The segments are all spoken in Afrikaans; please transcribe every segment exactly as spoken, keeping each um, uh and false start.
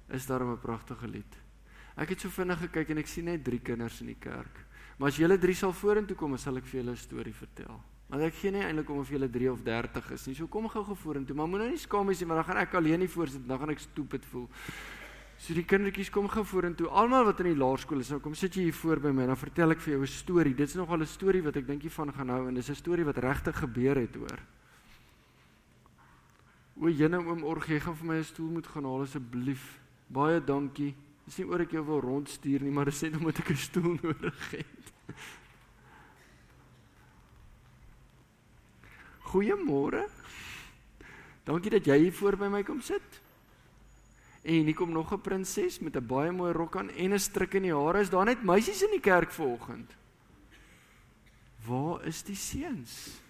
is daar 'n pragtige lied. Ek het so vinnig gekyk en ek sien net drie kinders in die kerk. Maar as julle drie sal vorentoe kom, sal ek vir julle 'n storie vertel. Maar ek gee nie eintlik om of julle drie of dertig is nie. So kom gou vorentoe, maar moet nou nie skaam wees nie, maar dan gaan ek alleen nie voorsit, dan gaan ek stupid voel. So die kindertjies kom gou vorentoe. Almal wat in die laerskool is, nou kom sit jy hier voor by my, dan vertel ek vir jou 'n storie. Dit is nogal 'n storie wat ek dink jy van gaan hou en dis 'n storie wat regtig gebeur het hoor. O, jene oom Org, jy gaan vir my 'n stoel moet gaan haal asseblief. Baie dankie. Dis nie oor ek jou wil rondstuur nie, maar dis net omdat ek 'n stoel nodig het. Goeiemôre. Dankie dat jy hier voor by my kom sit. En hier kom nog 'n prinses met 'n baie mooi rok aan en 'n strik in die hare. Is daar net meisies in die kerk vanoggend? Waar is die seuns?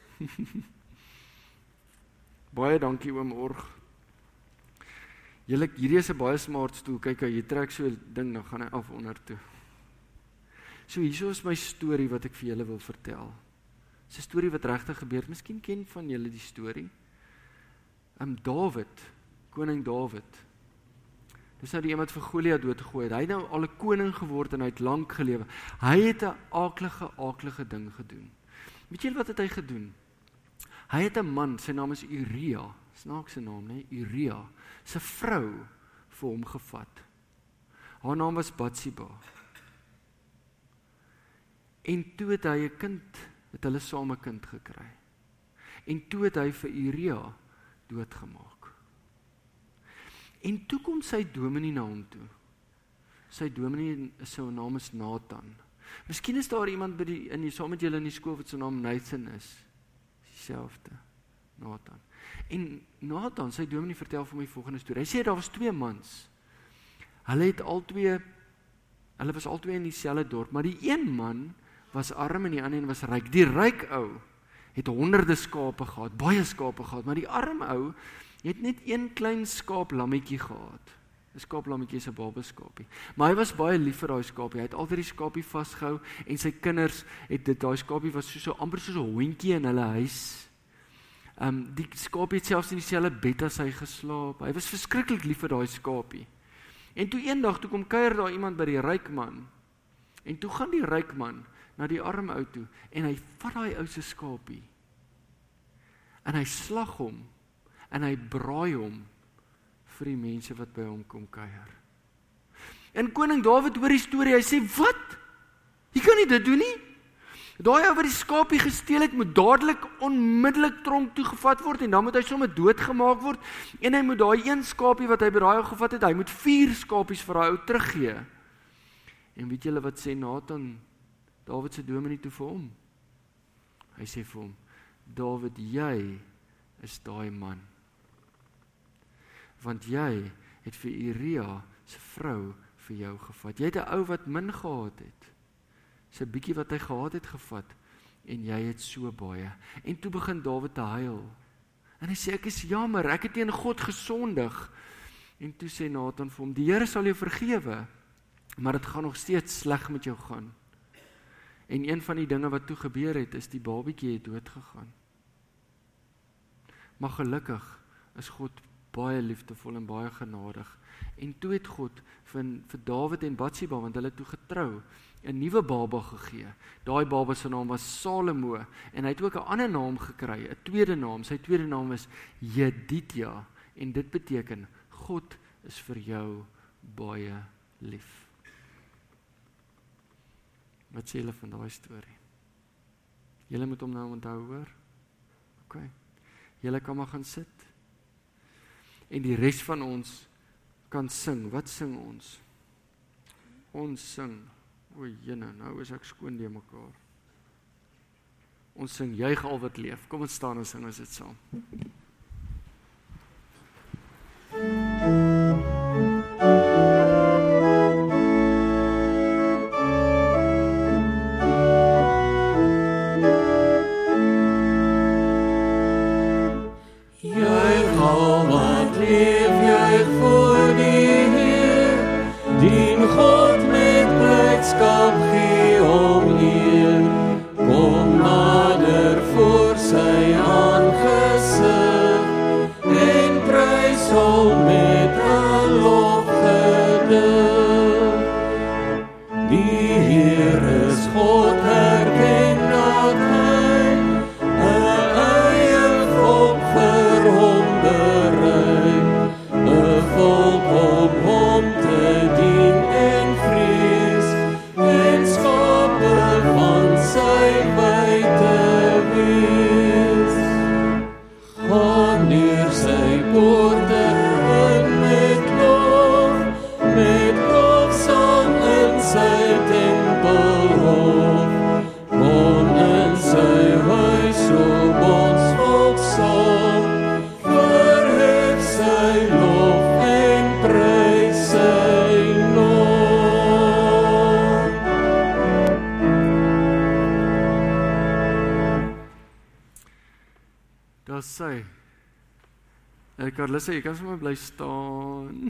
Baie dankie oom Org. Julle, hierdie is 'n baie smart stoel. Kyk, jy trek so 'n ding, dan gaan hy af onder toe. So hierso is my storie wat ek vir julle wil vertel. Dis 'n storie wat regtig gebeur het. Miskien ken van julle die storie. Um, Dawid, koning Dawid. Dis nou die een wat vir Goliat doodgegooi het. Hy het nou al 'n koning geword en hy het lank gelewe. Hy het 'n aaklige, aaklige ding gedoen. Weet julle wat het hy gedoen? Hy het 'n man, sy naam is Uria, snaakse naam, né? Uria, sy vrou vir hom gevat. Haar naam was Batsiba. En toe het hy 'n kind, het hulle saam 'n kind gekry. En toe het hy vir Uria doodgemaak. En toe kom sy dominee na hom toe. Sy dominee, sy naam is Nathan. Miskien is daar iemand by die, in die, saam met julle in die skool wat sy naam Nathan is. Dieselfde, Nathan. En Nathan, sy dominee vertel vir my volgende storie. Hy sê daar was twee mans. Hulle het albei, hulle was albei in dieselfde dorp, maar die een man was arm en die ander een was ryk. Die ryk ou het honderde skape gehad, baie skape gehad, maar die arm ou het net een klein skaaplammetjie gehad. 'n Skaaplammetjie is 'n babaskapie. Maar hy was baie lief vir daai skapie. Hy het altyd die skapie vasgehou en sy kinders het dit, daai skapie was so, so amper soos 'n hondjie in hulle huis. Um, die skapie het selfs in dieselfde bed as hy geslaap. Hy was verskriklik lief vir daai skapie. En toe eendag toe kom kuier daar iemand by die ryk man. En toe gaan die ryk man na die arm ou toe en hy vat daai ou se skapie. En hy slag hom en hy braai hom vir die mense wat by hom kom kuier. En koning Dawid hoor die storie, hy sê, wat? Jy kan nie dit doen nie. Daai ou wat die skapie gesteel het, moet dadelik onmiddellik tronk toegevat word en dan moet hy sommer doodgemaak word en hy moet daai een skapie wat hy by daai ou gevat het, hy moet vier skapies vir daai ou teruggee. En weet julle wat sê Nathan, Dawid se dominee toe vir hom? Hy sê vir hom, Dawid, jy is daai man. Want jy het vir Uria se vrou vir jou gevat. Jy het 'n ou wat min gehad het. Sy bietjie wat hy gehad het gevat en jy het so baie. En toe begin Dawid te huil. En hy sê ek is jammer, ek het teen God gesondig. En toe sê Nathan vir hom, die Here sal jou vergewe, maar dit gaan nog steeds sleg met jou gaan. En een van die dinge wat toe gebeur het, is die babietjie het dood gegaan. Maar gelukkig is God baie liefdevol en baie genadig. En toe het God vir, vir Dawid en Batsiba, want hulle het toe getrou, 'n nuwe baba gegee. Daai baba se naam was Salomo en hy het ook 'n ander naam gekry, 'n tweede naam. Sy tweede naam is Jedidja en dit beteken God is vir jou baie lief. Wat sê julle van daai storie? Julle moet hom nou onthou, hoor? OK. Julle kan maar gaan sit. En die res van ons kan sing. Wat sing ons? Ons sing. O, jene, nou is ek skoon deur mekaar. Ons sing juig al wat leef. Kom ons staan en sing ons dit saam. Kom nader voor sy aangesig. Carlissa, jy kan sommer bly staan.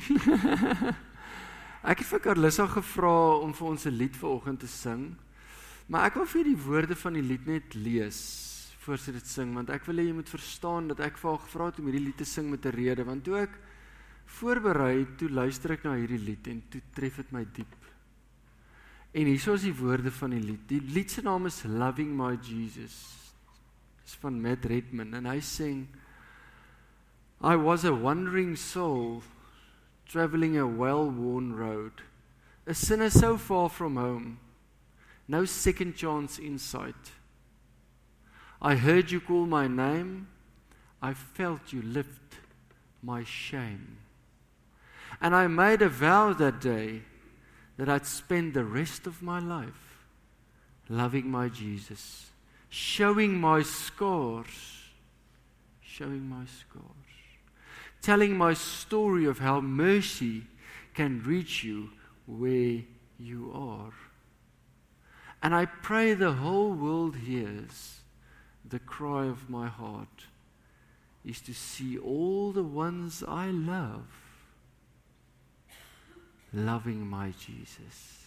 Ek het vir Carlissa gevra om vir ons 'n lied vanoggend te sing, maar ek wil vir die woorde van die lied net lees, voor sy dit sing, want ek wil hê jy moet verstaan, dat ek vir haar gevra het om hierdie lied te sing met 'n rede, want toe ek voorberei, toe luister ek na hierdie lied, en toe tref het my diep. En hier is die woorde van die lied. Die lied se naam is Loving My Jesus. Dit is van Matt Redman, en hy sing, I was a wandering soul, traveling a well-worn road, a sinner so far from home, no second chance in sight. I heard you call my name, I felt you lift my shame. And I made a vow that day that I'd spend the rest of my life loving my Jesus, showing my scars, showing my scars, telling my story of how mercy can reach you where you are. And I pray the whole world hears the cry of my heart is to see all the ones I love loving my Jesus.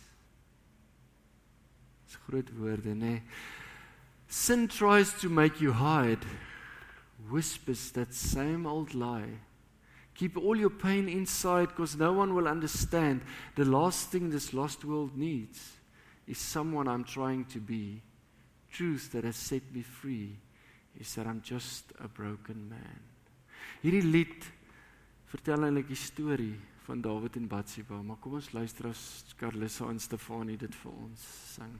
Dis groot woorde, nee. Sin tries to make you hide, whispers that same old lie. Keep all your pain inside, because no one will understand. The last thing this lost world needs is someone I'm trying to be. Truth that has set me free is that I'm just a broken man. Hierdie lied vertel eintlik die storie van Dawid en Batsheba, maar kom ons luister as Carlissa en Stefanie dit vir ons sing.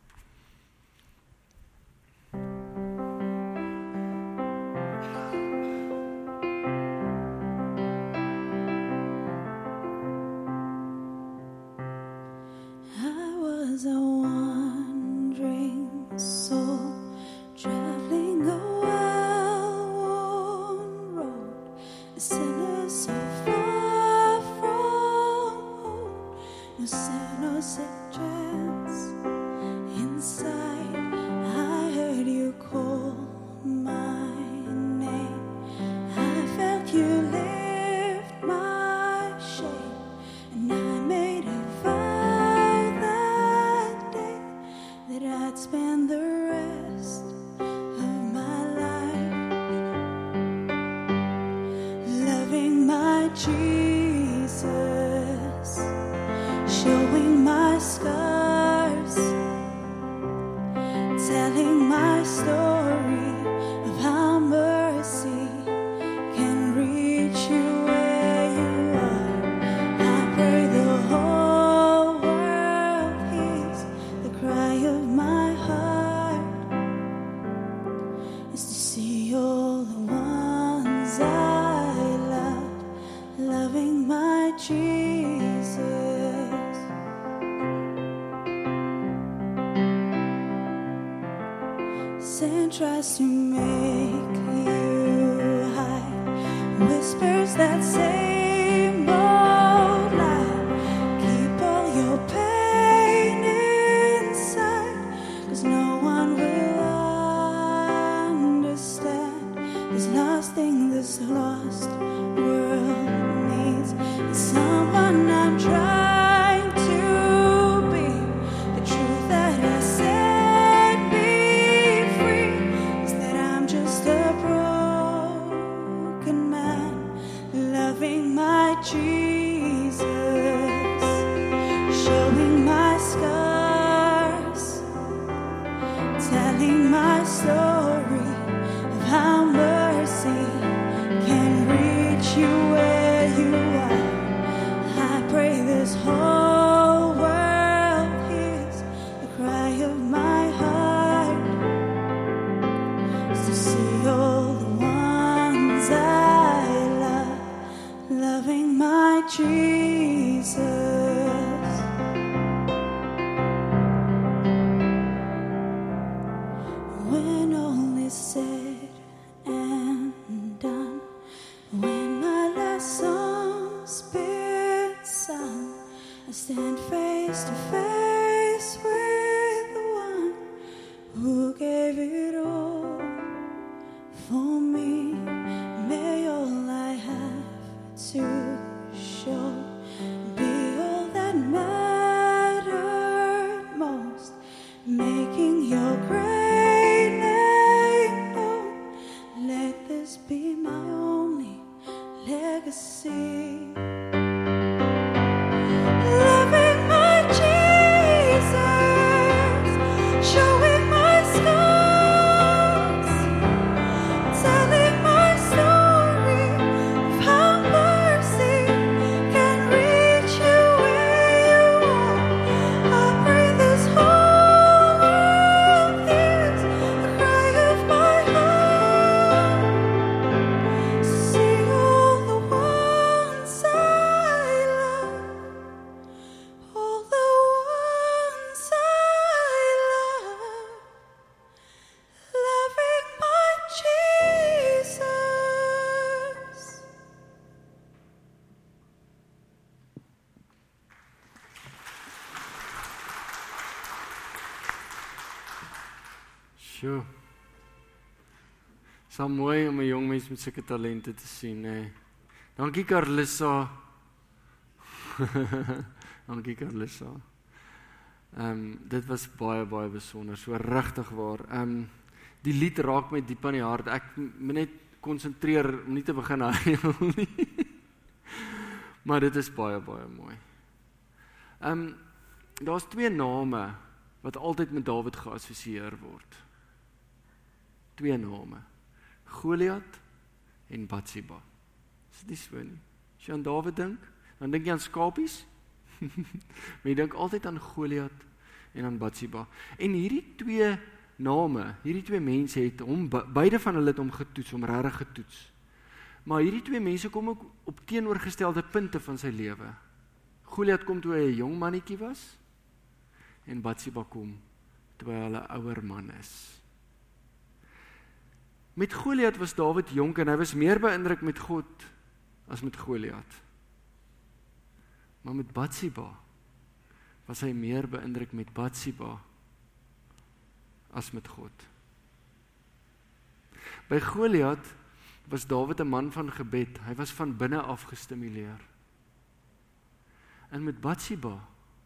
Sin tries to make you hide, whispers that same old lie. Keep all your pain inside, 'cause no one will understand. This last thing this lost world needs is someone I'm trying to be. The truth that I said Jesus, showing my scars, telling my story of how mercy can reach you where you are. I pray this whole world hears the cry of my heart, is to see all the ones I love loving my Jesus. When all is said and done, when my last song's been sung, I stand face to face with the one who gave it all for me. May all I have that mattered most, making your great name known. Let this be my only legacy. Loving my Jesus, showing my scars, telling my story of how mercy can reach you where you are. I pray this whole world hears the cry of my heart. See all the ones I love, all the ones I love, loving my Jesus. Sjoe. Is al mooi om 'n jong mens met sulke talente te sien, hè. Dankie Carlissa. Dankie Carlissa. Ehm um, dit was baie baie besonder, so regtig waar. Ehm um, die lied raak my diep aan die hart. Ek moet net konsentreer om nie te begin huil nie. Maar dit is baie baie mooi. Ehm um, daar's twee name wat altyd met Dawid geassosieer word. Twee name. Goliat en Batsheba. Is dit nie so nie? As jy aan Dawid dink, dan dink jy aan skapies. Maar jy dink altyd aan Goliat en aan Batsheba. En hierdie twee name, hierdie twee mense het hom, beide van hulle het hom getoets, hom regtig getoets. Maar hierdie twee mense kom ook op teenoorgestelde punte van sy lewe. Goliat kom toe hy 'n jong mannetjie was, en Batsheba kom toe hy 'n ouer man is. Met Goliat was Dawid jonk en hy was meer beïndruk met God as met Goliat. Maar met Batsheba was hy meer beïndruk met Batsheba as met God. By Goliat was Dawid 'n man van gebed. Hy was van binne af gestimuleer. En met Batsheba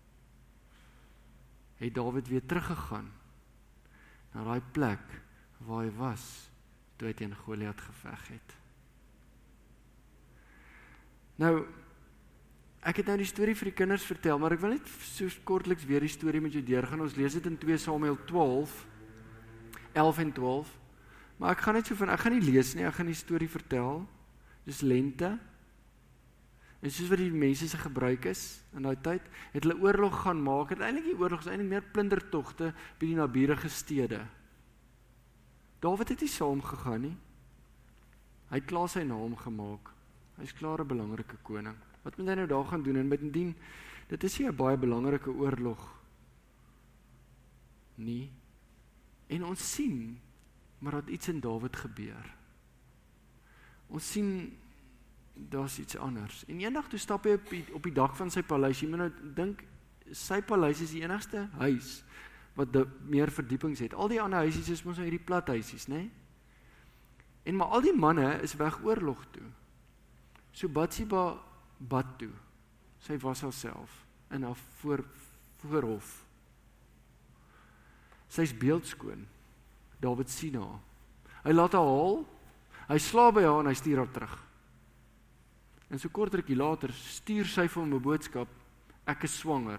het Dawid weer teruggegaan na daai plek waar hy was toe hy teen Goliat geveg het. Nou, ek het nou die storie vir die kinders vertel, maar ek wil net so kortliks weer die storie met jou deurgaan. Ons lees dit in twee Samuel twaalf, elf en twaalf. Maar ek gaan net so van, ek gaan nie lees nie, ek gaan die storie vertel. Dis lente. En soos wat die mense se gebruik is in daai tyd, het hulle oorlog gaan maak. Het eintlik die oorlog is eintlik meer plundertogte by die naburige stede. Dawid het nie saam gegaan nie. Hy het klaar sy naam gemaak. Hy's klaar 'n belangrike koning. Wat moet hy nou daar gaan doen? En bovendien, dit is nie 'n baie belangrike oorlog nie. En ons sien maar dat iets in Dawid gebeur. Ons sien daar's iets anders. En eendag toe stap hy op die, op die dak van sy paleis. Jy moet nou dink, sy paleis is die enigste huis wat de, meer verdiepings het. Al die ander huisies is mos nou hierdie plat huisies, né? En maar al die manne is weg oorlog toe. So Batsheba bad toe. Sy was haarself in haar voor, voorhof. Sy's beeldskoon. Dawid sien haar. Hy laat haar haal, hy slaap by haar en hy stuur haar terug. En so kort rukkie later stuur sy vir hom 'n boodskap, ek is swanger.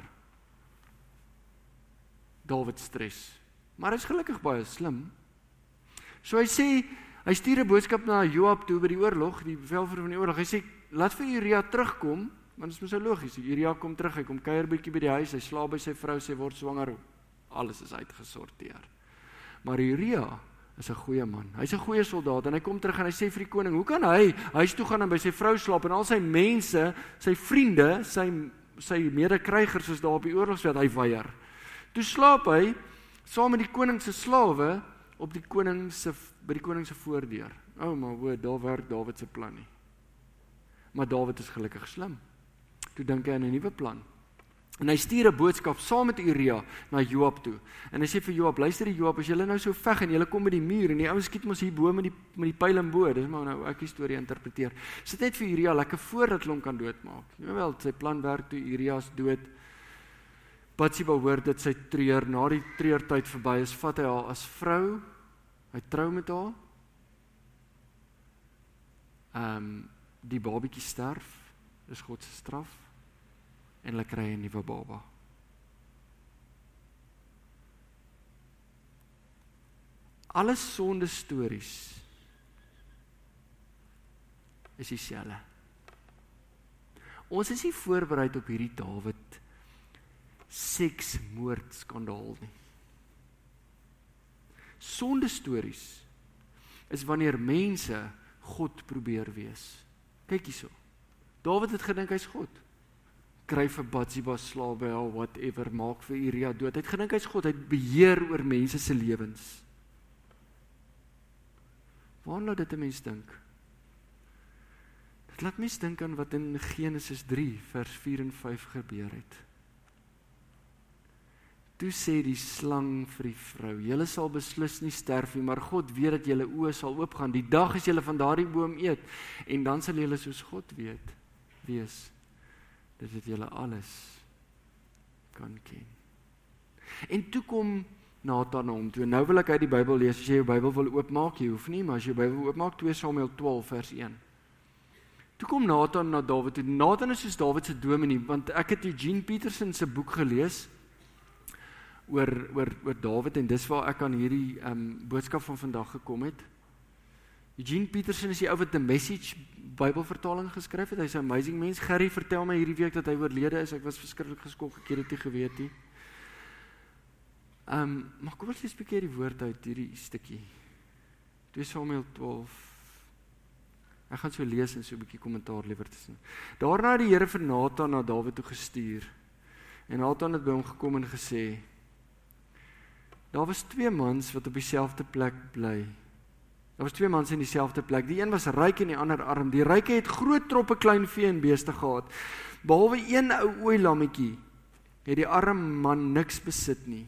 Dawid stres. Maar hy is gelukkig baie slim. So hy sê, hy stuur 'n boodskap na Joab toe by die oorlog, die bevelvoerder van die oorlog. Hy sê, laat vir Uria terugkom, want dit is mos so logies. Uria kom terug, hy kom kuier bietjie by die huis, hy slaap by sy vrou, sy word swanger. Alles is uitgesorteer. Maar Uria is 'n goeie man. Hy's 'n goeie soldaat en hy kom terug en hy sê vir die koning, hoe kan hy huis toe gaan en by sy vrou slaap en al sy mense, sy vriende, sy sy medekrygers is daar op die oorlogsveld, hy weier. Toe slaap hy saam met die koning se slawe op die koning se by die koning se voordeur. O, oh, maar hoor, daar werk Dawid se plan nie. Maar Dawid is gelukkig slim. Toe dink hy aan 'n nuwe plan. En hy stuur 'n boodskap saam met Uria na Joab toe. En hy sê vir Joab, luister die Joab, as julle nou so veg en julle kom by die muur en die ouens skiet mos hier bo met die met die pyl en bo, dis maar nou ek die storie interpreteer. Sit net vir Uria lekker voor dat hulle hom kan doodmaak. Jawel, sy plan werk toe Uria is dood. Batsheba hoor dit sy treur, na die treurtyd verby is, vat hy haar as vrou, hy trou met haar. Ehm um, die babietjie sterf, dis God se straf. En hulle kry 'n nuwe baba. Alle sonde stories is dieselfde. Ons is nie voorbereid op hierdie Dawid seksmoord skandaal nie. Sonde stories is wanneer mense God probeer wees. Kyk hierso. Dawid het gedink hy's God. Kry vir Batsheba slaap by haar, whatever, maak vir Uria dood. Hy het gedink hy's God, hy het beheer oor mense se lewens. Waarom laat dit 'n mens dink? Dit laat mens dink aan wat in Genesis drie vers vier en vyf gebeur het. Toe sê die slang vir die vrou, julle sal beslis nie sterf nie, maar God weet dat julle oë sal oopgaan, die dag as julle van daardie boom eet, en dan sal julle soos God weet, wees. Dit het julle alles kan ken. En toe kom Nathan na hom toe. Nou wil ek uit die Bybel lees, as jy jou Bybel wil oopmaak, jy hoef nie, maar as jy jou Bybel oopmaak, twee Samuel twaalf vers een. Toe kom Nathan na Dawid toe. Nathan is soos Dawid se dominee, want ek het Eugene Peterson se boek gelees oor oor oor Dawid en dis waar ek aan hierdie um, boodskap van vandag gekom het. Eugene Peterson is die ou wat The Message Bybelvertaling geskryf het. Hy's 'n amazing mens. Gerry vertel my hierdie week dat hy oorlede is. Ek was verskriklik geskok, ek het dit nie geweet nie. Ehm, um, maar kom ons lees 'n bietjie die woord uit hierdie stukkie. twee Samuel twaalf. Ek gaan so lees en so 'n bietjie kommentaar lewer tussen. Daarna het die Here vir Nathan na Dawid toe gestuur. En Nathan het by hom gekom en gesê: Daar was twee mans wat op dieselfde plek bly. Daar was twee mans in dieselfde plek. Die een was ryk en die ander arm. Die ryke het groot troppe klein vee en beeste gehad. Behalwe een ou ooilammetjie het die arm man niks besit nie.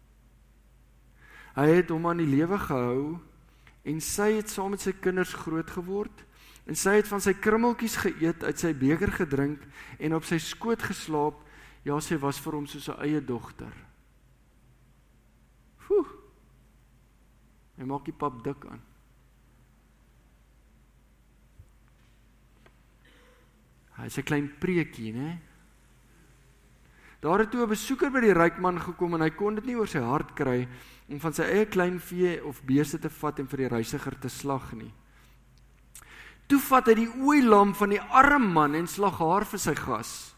Hy het hom aan die lewe gehou en sy het saam met sy kinders groot geword en sy het van sy krummeltjies geëet, uit sy beker gedrink en op sy skoot geslaap. Ja, sy was vir hom soos 'n eie dogter. Foe. Hy maak die pap dik aan. Hy is 'n klein preekie, né? Daar het toe 'n besoeker by die ryk man gekom en hy kon dit nie oor sy hart kry om van sy eie klein vee of beeste te vat en vir die reisiger te slag nie. Toe vat hy die ooilam van die arm man en slag haar vir sy gas.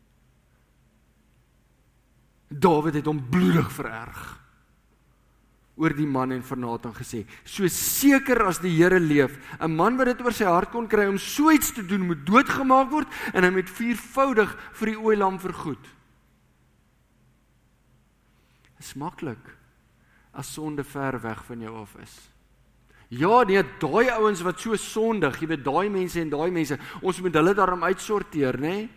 Dawid het hom bloedig vererg oor die man en vir Nathan gesê: So seker as die Here leef, 'n man wat dit oor sy hart kon kry om so iets te doen, moet doodgemaak word en hy moet viervoudig vir die ooilam vergoed. Is maklik as sonde ver weg van jou af is. Ja, nee, daai ouens wat so sondig, jy weet, daai mense en daai mense, ons moet hulle daarom uitsorteer, nê? Nee?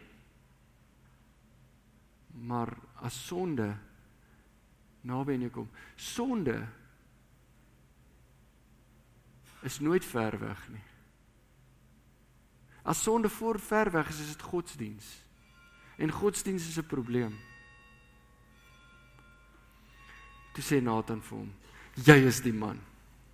Maar as sonde naby in jou kom, sonde is nooit ver weg nie. As sonde voor ver weg is, is dit godsdiens. En godsdiens is 'n probleem. Toe sê Nathan vir hom: Jy is die man.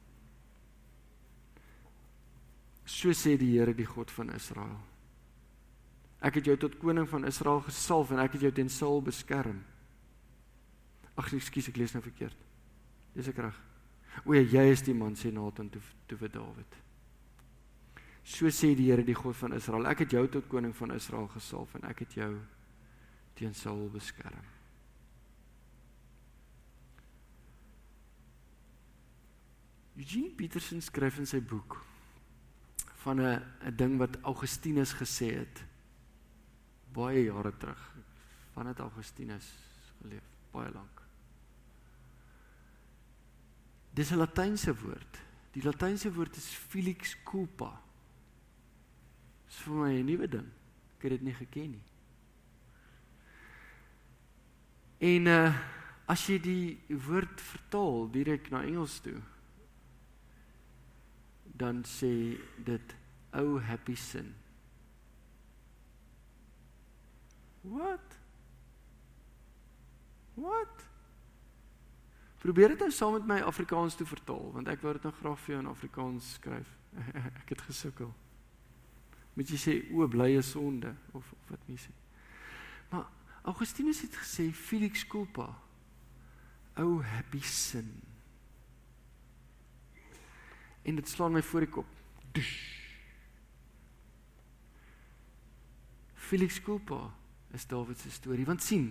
So sê die Here, die God van Israel. Ek het jou tot koning van Israel gesalf en ek het jou teen Saul beskerm. Ag, ekskuus, ek lees nou verkeerd. Lees ek reg? O ja, jy is die man, sê Nathan toe, toe vir Dawid. So sê die Here, die God van Israel, ek het jou tot koning van Israel gesalf en ek het jou teen Saul beskerm. Eugene Peterson skryf in sy boek van 'n 'n ding wat Augustinus gesê het, baie jare terug, van het Augustinus geleef, baie lank. Dis 'n Latynse woord. Die Latynse woord is felix culpa. Dis vir my 'n nuwe ding. Ek het dit nie geken nie. En uh, as jy die woord vertaal direk na Engels toe, dan sê dit, oh happy sin. What? What? Probeer dit nou saam met my Afrikaans toe vertaal, want ek wou dit nou graag vir jou in Afrikaans skryf. Ek het gesukkel. Moet jy sê, o, blye sonde, of, of wat nie sê. Maar Augustinus het gesê, Felix culpa, oh happy sin. En dit slaan my voor die kop. Dush. Felix culpa is Dawid se storie, want sien,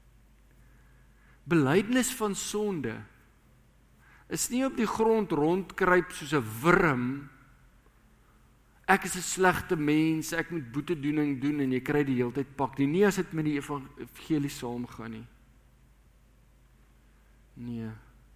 belydenis van sonde is nie op die grond rondkruip soos 'n wurm. Ek is 'n slegte mens, ek moet boetedoening doen en jy kry die hele tyd pak. Nie, nie as dit met die evangelie saamgaan nie. Nee.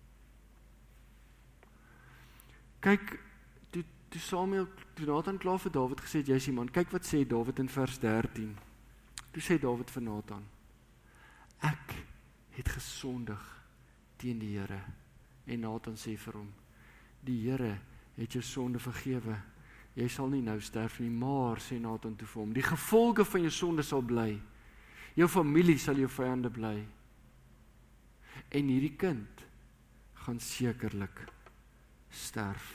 Kyk, toe, toe Samuel, toe Nathan klaar vir Dawid gesê het, jy is die man, kyk wat sê Dawid in vers dertien. Toe sê Dawid vir Nathan, ek het gesondig teen die Here. En Nathan sê vir hom, die Here het jou sonde vergewe. Jy sal nie nou sterf nie, maar, sê Nathan toe vir hom, die gevolge van jou sonde sal bly. Jou familie sal jou vyande bly. En hierdie kind gaan sekerlik sterf.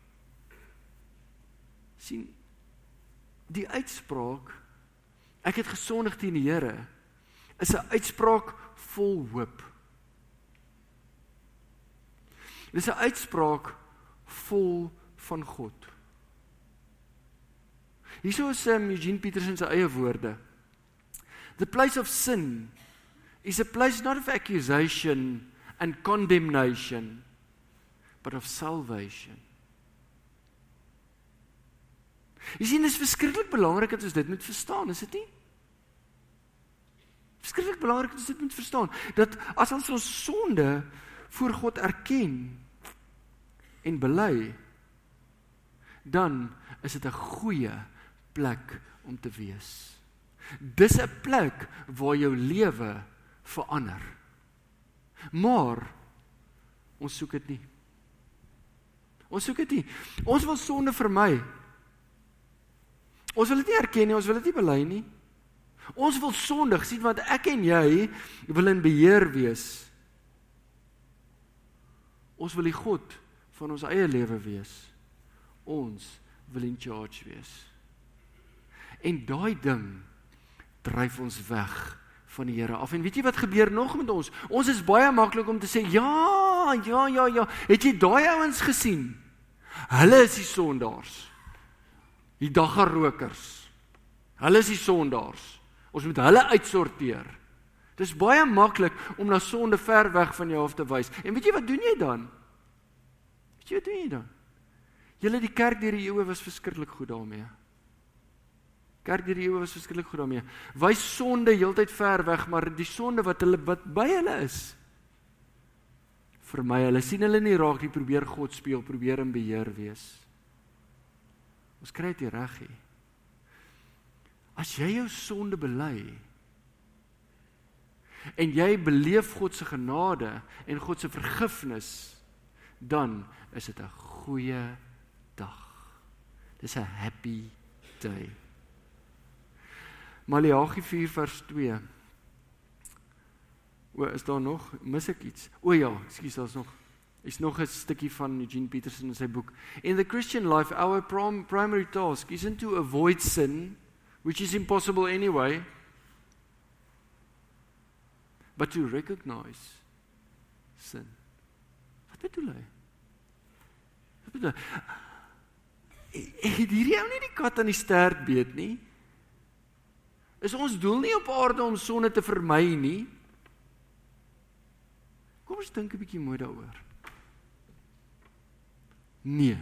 Sien, die uitspraak, ek het gesondig teen die Here, is 'n uitspraak vol hoop. Dit is 'n uitspraak vol van God. Hierso is um, Eugene Peterson se eie woorde. The place of sin is a place not of accusation and condemnation, but of salvation. Jy sien, dit is verskriklik belangrik dat ons dit moet verstaan, is dit nie? Verskriklik belangrik dat ons dit moet verstaan, dat as ons ons sonde voor God erken en bely, dan is dit 'n goeie plek om te wees. Dis 'n plek waar jou lewe verander. Maar ons soek dit nie. Ons soek dit nie. Ons wil sonde vermy. Ons wil dit nie erken nie, ons wil dit nie bely nie. Ons wil sondig sien, want ek en jy wil in beheer wees. Ons wil die God van ons eie lewe wees. Ons wil in charge wees. En daai ding dryf ons weg van die Here af. En weet jy wat gebeur nog met ons? Ons is baie maklik om te sê, ja, ja, ja, ja. Het jy daai ouens gesien? Hulle is die sondaars. Die daggarokers. Hulle is die sondaars. Ons moet hulle uitsorteer. Dit is baie maklik om na sonde ver weg van jou af te wys. En weet jy wat doen jy dan? Weet jy wat doen jy dan? Julle, die kerk deur die eeue was verskriklik goed daarmee. Kerk deur die eeue was verskriklik goed daarmee. Wys sonde heeltyd ver weg, maar die sonde wat hulle wat by hulle is, vermy hulle. Sien hulle nie raak, die probeer God speel, probeer in beheer wees. Ons kry dit nie reg nie. As jy jou sonde bely, en jy beleef God se genade en God se vergifnis, dan is dit 'n goeie dag. Dis 'n happy day. Maleagi vier vers twee. O, is daar nog? Mis ek iets? O ja, ekskuus, daar's nog. Is nog 'n stukkie van Eugene Peterson in sy boek. In the Christian life, our prim- primary task isn't to avoid sin, which is impossible anyway, but to recognize sin. Wat bedoel hy? Wat bedoel hy? Het hierdie ou nie die kat aan die stert beet nie? Is ons doel nie op aarde om sonde te vermy nie? Kom ons dink 'n bietjie mooi daaroor. Nee.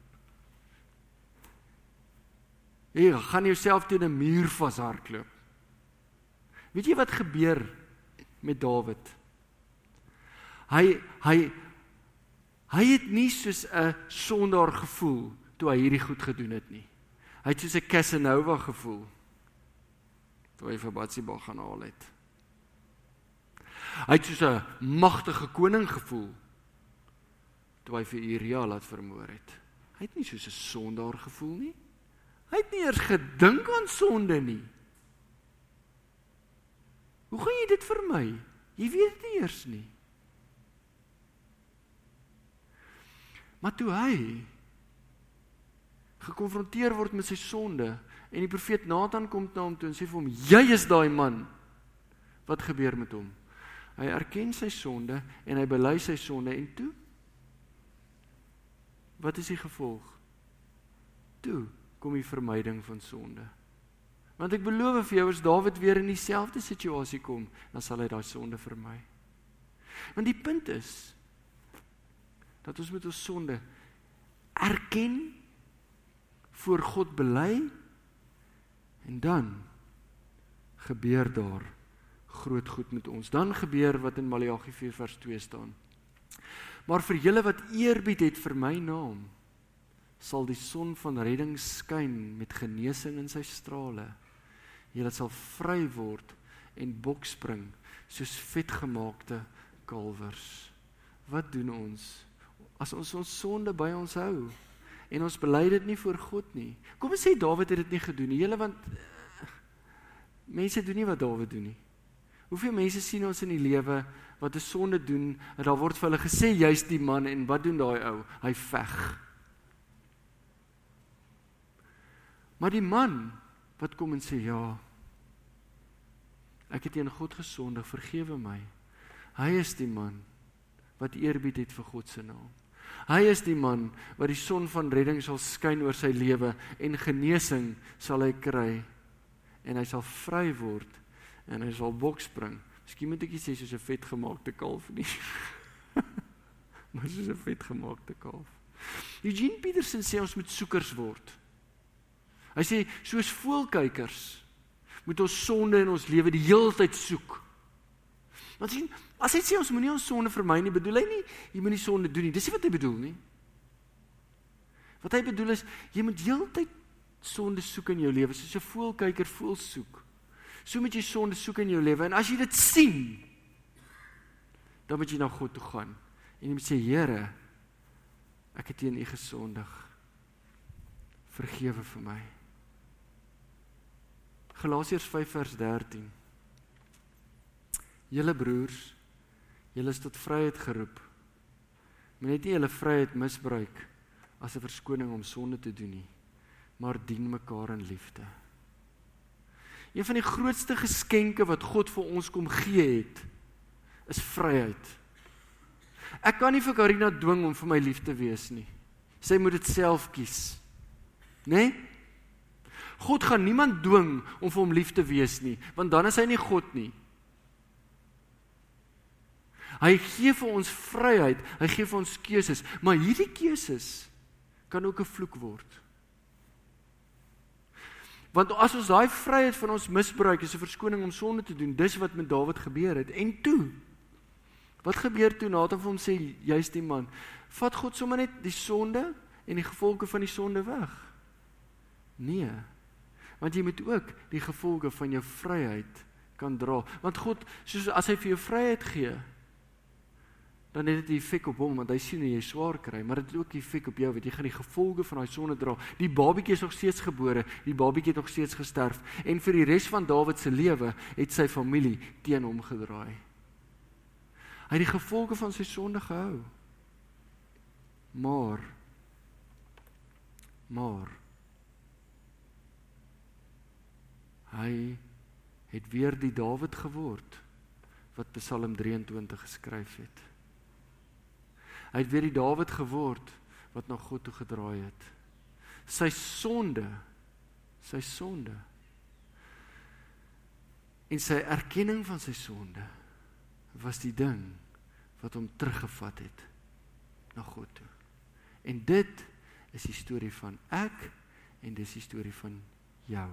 Jy gaan jouself teen 'n muur vashardloop. Weet jy wat gebeur met Dawid? Hy hy hy het nie soos 'n sondaar gevoel toe hy hierdie goed gedoen het nie. Hy het soos 'n Casanova gevoel toe hy vir Batsheba gaan haal het. Hy het soos 'n magtige koning gevoel, toe hy vir Uria laat vermoor het. Hy het nie soos 'n sondaar gevoel nie. Hy het nie eers gedink aan sonde nie. Hoe gaan jy dit vermy? Jy weet nie eers nie. Maar toe hy gekonfronteer word met sy sonde, en die profeet Nathan kom na hom toe en sê vir hom, jy is daai man. Wat gebeur met hom? Hy erken sy sonde en hy bely sy sonde en toe? Wat is die gevolg? Toe kom die vermyding van sonde. Want ek beloof vir jou, as Dawid weer in dieselfde situasie kom, dan sal hy daai sonde vermy. Want die punt is, dat ons met ons sonde erken, voor God bely, en dan gebeur daar groot goed met ons. Dan gebeur wat in Maleagi vier vers twee staan. Maar vir julle wat eerbied het vir my naam, sal die son van redding skyn met genesing in sy strale. Julle sal vry word en bokspring soos vetgemaakte kalwers. Wat doen ons? As ons ons sonde by ons hou, en ons bely dit nie voor God nie. Kom ons sê Dawid het dit nie gedoen nie, julle, want uh, mense doen nie wat Dawid doen nie. Hoeveel mense sien ons in die lewe wat 'n sonde doen, en daar word vir hulle gesê, jy's die man, en wat doen daai ou? Hy veg. Maar die man wat kom en sê, ja, ek het teen God gesondig, vergewe my. Hy is die man wat eerbied het vir God se naam. Hy is die man wat die son van redding sal skyn oor sy lewe, en genesing sal hy kry, en hy sal vry word, en hy sal bokspring. Miskien moet ek nie sê soos 'n vetgemaakte kalf nie, maar soos 'n vetgemaakte kalf. Eugene Peterson sê ons moet soekers word. Hy sê, soos voëlkykers, moet ons sonde in ons lewe die hele tyd soek. Want sien, as hy sê ons moenie ons sonde vermy nie, bedoel hy nie, jy moenie sonde doen nie. Dis nie wat hy bedoel nie. Wat hy bedoel is, jy moet heel tyd sonde soek in jou lewe, soos 'n voëlkyker voël soek. So moet jy sonde soek in jou lewe, en as jy dit sien, dan moet jy na God toe gaan, en jy moet sê, Here, ek het teen U gesondig, vergewe vir my. Galasiërs vyf vers dertien. Julle broers, julle is tot vryheid geroep. Maar net nie julle vryheid misbruik as 'n verskoning om sonde te doen nie, maar dien mekaar in liefde. Een van die grootste geskenke wat God vir ons kom gee het, is vryheid. Ek kan nie vir Karina dwing om vir my lief te wees nie. Sy moet dit self kies. Nee? God gaan niemand dwing om vir hom lief te wees nie, want dan is hy nie God nie. Hy gee vir ons vryheid, hy gee vir ons keuses, maar hierdie keuses kan ook 'n vloek word. Want as ons daai vryheid van ons misbruik, is 'n verskoning om sonde te doen, dis wat met Dawid gebeur het. En toe, wat gebeur toe? Nathan vir hom sê, jy's die man. Vat God sommer net die sonde en die gevolge van die sonde weg? Nee, want jy moet ook die gevolge van jou vryheid kan dra. Want God, soos as hy vir jou vryheid gee, dan het dit 'n effek op hom, want hy sien hoe jy swaar kry, maar dit het ook 'n effek op jou, want jy gaan die gevolge van daai sonde dra. Die babietjie is nog steeds gebore, die babietjie het nog steeds gesterf, en vir die res van Dawid se lewe het sy familie teen hom gedraai. Hy het die gevolge van sy sonde gehou. Maar, maar, hy het weer die Dawid geword, wat Psalm drieëntwintig geskryf het. Hy het weer die Dawid geword, wat na God toe gedraai het. Sy sonde, sy sonde, en sy erkenning van sy sonde, was die ding, wat hom teruggevat het, na God toe. En dit is die storie van ek, en dit is die storie van jou.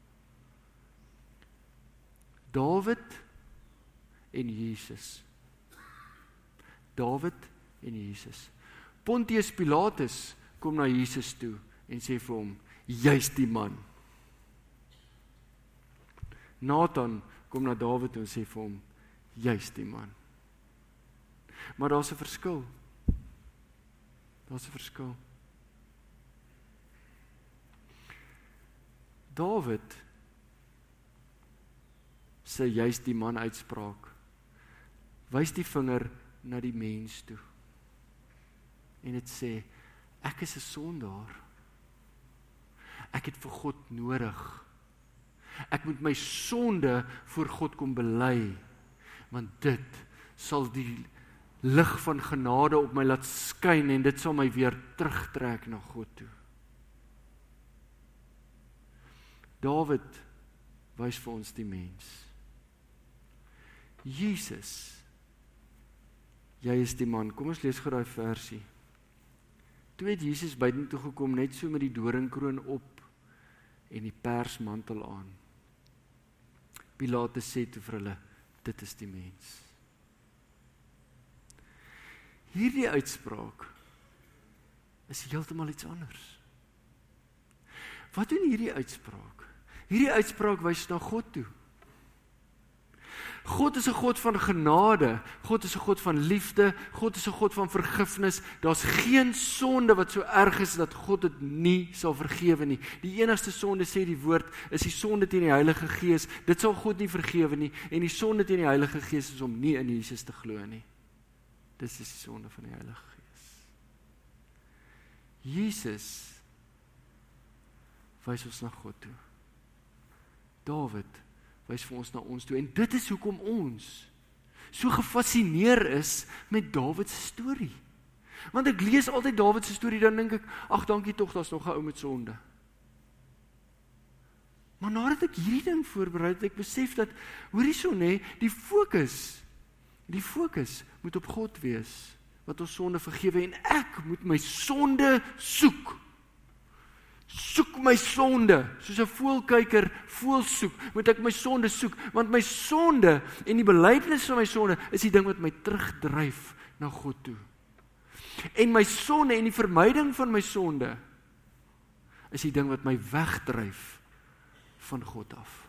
Dawid en Jesus. Dawid en Jesus. Pontius Pilatus kom na Jesus toe en sê vir hom, jy's die man. Nathan kom na Dawid toe en sê vir hom, juist die man. Maar daar's 'n verskil. Daar's 'n verskil. Dawid sê juist die man uitspraak, wys die vinger na die mens toe. En dit sê, ek is 'n sondaar. Ek het vir God nodig. Ek moet my sonde voor God kom bely, want dit sal die lig van genade op my laat skyn en dit sal my weer terugtrek na God toe. Dawid wys vir ons die mens. Jesus, jy is die man. Kom ons lees gou daai versie. Toe het Jesus buitentoe gekom, net so met die doringkroon op en die persmantel aan. Pilatus sê toe vir hulle, dit is die mens. Hierdie uitspraak is heeltemal iets anders. Wat doen hierdie uitspraak? Hierdie uitspraak wys na God toe. God is 'n God van genade, God is 'n God van liefde, God is 'n God van vergifnis. Daar's geen sonde wat so erg is dat God dit nie sal vergewe nie. Die enigste sonde, sê die woord, is die sonde teen die Heilige Gees. Dit sal God nie vergewe nie, en die sonde teen die Heilige Gees is om nie in Jesus te glo nie. Dis is die sonde van die Heilige Gees. Jesus wys ons na God toe. Dawid wys vir ons na ons toe, en dit is hoekom ons so gefassineer is met Dawid se storie. Want ek lees altyd Dawid se storie, dan dink ek, ag dankie tog, daar's nog 'n ou met sonde. Maar nadat ek hierdie ding voorberei het, ek besef dat, hoor hierso nê, die fokus, die fokus moet op God wees, wat ons sonde vergewe, en ek moet my sonde soek. Soek my sonde, soos 'n voëlkyker voël soek, moet ek my sonde soek, want my sonde en die belydenis van my sonde is die ding wat my terugdryf na God toe. En my sonde en die vermyding van my sonde is die ding wat my wegdryf van God af.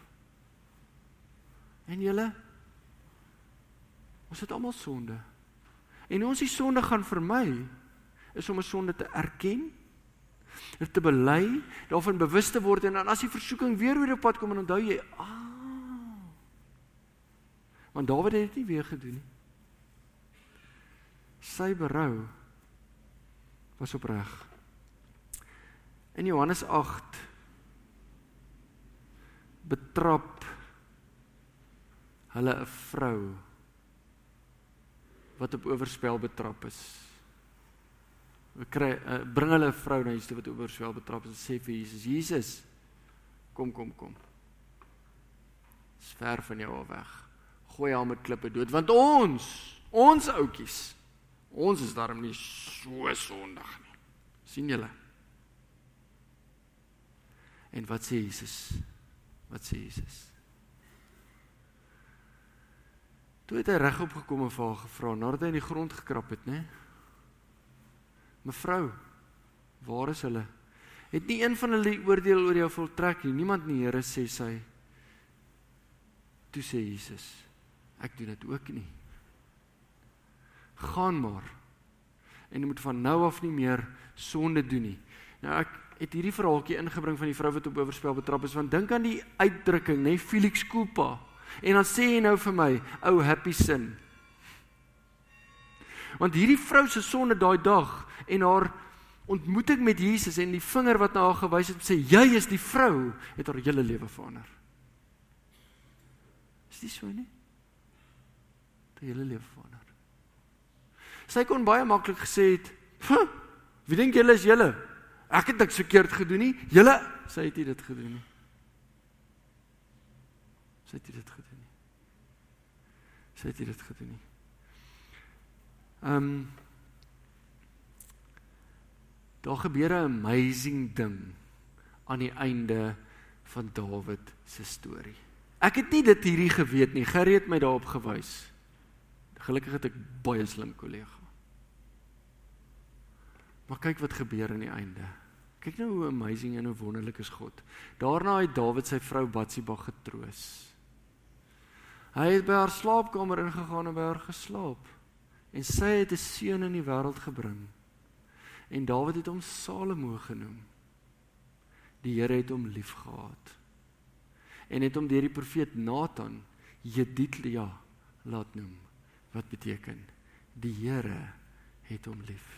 En julle, ons het almal sonde. En hoe ons die sonde gaan vermy, is om 'n sonde te erken, dit te bely, daarvan bewus te word, en dan as die versoeking weer weer op pad kom, en onthou jy, ah, want Dawid het dit nie weer gedoen nie. Sy berou was opreg. In Johannes agt betrap hulle 'n vrou wat op oorspel betrap is. We kry, uh, bring hulle 'n vrou na Jesus wat op oorspel betrap is, en sê vir Jesus, Jesus, kom, kom, kom. Is ver van jou al weg. Gooi haar met klippe dood, want ons, ons oukies, ons is daarom nie so sondig nie. Sien julle? En wat sê Jesus? Wat sê Jesus? Toe het hy regop gekom en vir haar gevra, nadat hy in die grond gekrap het, né? Mevrou, waar is hulle? Het nie een van hulle die oordeel oor jou voltrek nie, niemand nie, Here, sê sy. Toe sê Jesus, ek doen dit ook nie. Gaan maar, en jy moet van nou af nie meer sonde doen nie. Nou ek het hierdie verhaaltjie ingebring van die vrou wat op oorspel betrap is, want dink aan die uitdrukking, né, Felix culpa, en dan sê jy nou vir my, ou happy sin. Want hierdie vrou se sonde daai dag, en haar ontmoeting met Jesus, en die vinger wat na haar gewys het, sê, jy is die vrou, het haar hele lewe verander. Is die so nie? Het haar hele lewe verander. Sy kon baie maklik gesê het, huh, wie dink julle is julle? Ek het niks verkeerd gedoen nie, julle, sy het nie dit gedoen nie. Sy het nie dit gedoen nie. Sy het nie dit gedoen nie. Um, daar gebeur 'n amazing ding aan die einde van Dawid se storie. Ek het nie dit hierdie geweet nie, Gerrie het my daarop gewys. Gelukkig het ek baie slim kollega. Maar kyk wat gebeur aan die einde. Kyk nou hoe amazing en hoe wonderlik is God. Daarna het Dawid sy vrou Batsheba getroos. Hy het by haar slaapkamer ingegaan en by haar geslaap. En sy het 'n seun in die wêreld gebring. En Dawid het hom Salomo genoem. Die Here het hom lief gehad. En het hom deur die profeet Nathan Jedidlia laat noem. Wat beteken? Die Here het hom lief.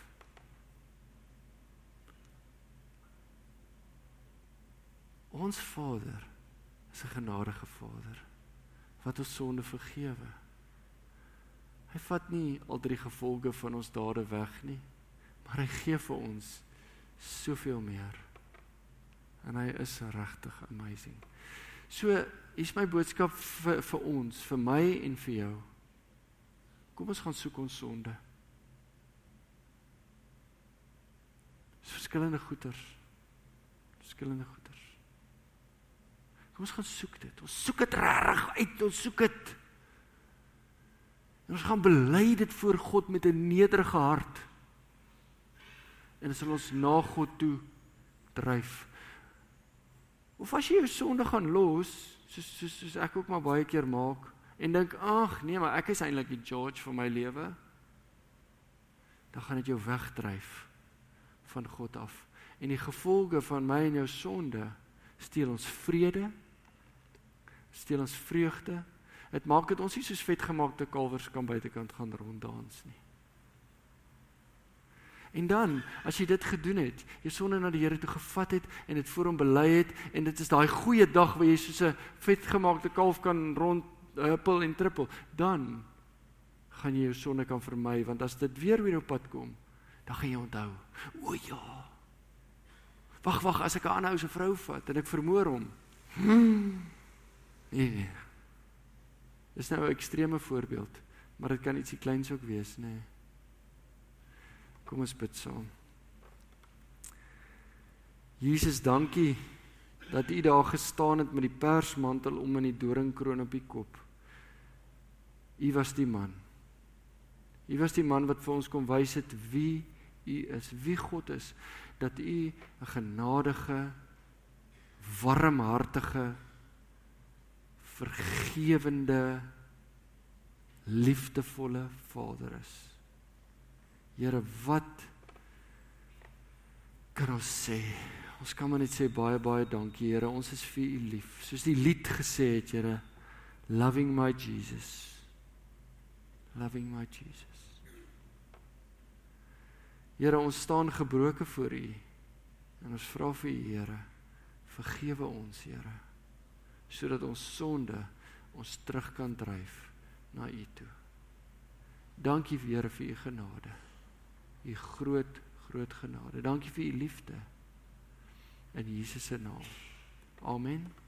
Ons Vader is 'n genadige Vader, wat ons sonde vergewe. Hy vat nie al die gevolge van ons dade weg nie, maar hy gee vir ons soveel meer. En hy is regtig amazing. So, hier is my boodskap vir, vir ons, vir my en vir jou. Kom ons gaan soek ons sonde. Dis verskillende goeters. Verskillende goeters. Kom ons gaan soek dit. Ons soek dit regtig uit. Ons soek dit. En ons gaan bely dit voor God met 'n nederige hart. En dit sal ons na God toe dryf. Of as jy jou sonde gaan los, soos, soos, soos ek ook maar baie keer maak, en dink, ag nee, maar ek is eintlik die judge van my lewe, dan gaan dit jou wegdryf van God af. En die gevolge van my en jou sonde steel ons vrede, steel ons vreugde. Dit maak dit ons nie soos vetgemaakte kalwers kan buitekant gaan ronddans nie. En dan, as jy dit gedoen het, jou sonde na die Here toe gevat het, en dit voor hom bely het, en dit is daai goeie dag, waar jy soos 'n vetgemaakte kalf kan rondhuppel en trippel, dan gaan jy jou sonde kan vermy, want as dit weer weer op pad kom, dan gaan jy onthou, o ja, wag, wag, as ek 'n ander ou se vrou vat, en ek vermoor hom, hmm. nee, nee, dis nou 'n ekstreme voorbeeld, maar dit kan ietsie kleins ook wees, nee. Kom ons bid saam. Jesus, dankie dat U daar gestaan het met die persmantel om in die doringkroon op die kop. U was die man. U was die man wat vir ons kom wys het wie U is, wie God is, dat U 'n genadige, warmhartige, vergewende, liefdevolle Vader is. Here, wat kan ons sê? Ons kan maar net sê baie, baie dankie, Here. Ons is vir U lief. Soos die lied gesê het, Here, loving my Jesus. Loving my Jesus. Here, ons staan gebroken voor U. En ons vra vir U, Here, vergewe ons, Here, sodat ons sonde ons terug kan dryf na U toe. Dankie, Here, vir U genade. U groot, groot genade. Dankie vir U liefde. In Jesus se naam. Amen.